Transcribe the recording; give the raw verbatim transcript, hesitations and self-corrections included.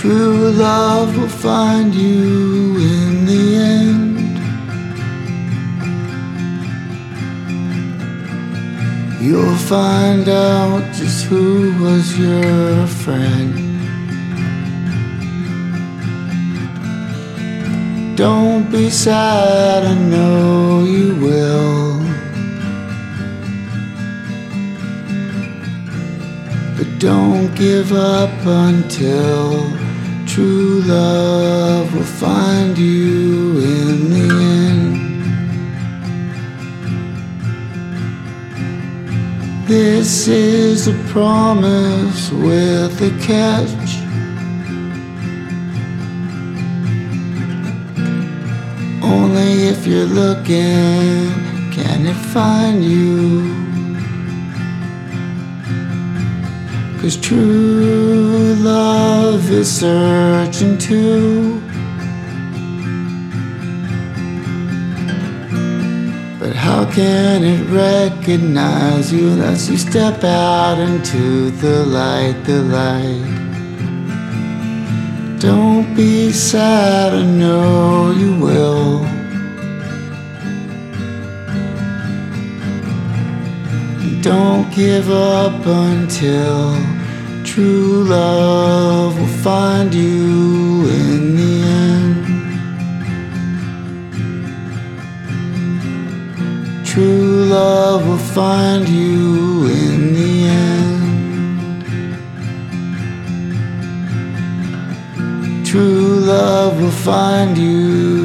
True love will find you in the end. You'll find out just who was your friend. Don't be sad, I know you will. But don't give up until true love will find you in the end. This is a promise with a catch. Only if you're looking can it find you. 'Cause true love is searching too. But how can it recognize you unless you step out into the light, the light? Don't be sad, I know you will. Don't give up until true love will find you in the end. True love will find you in the end. True love will find you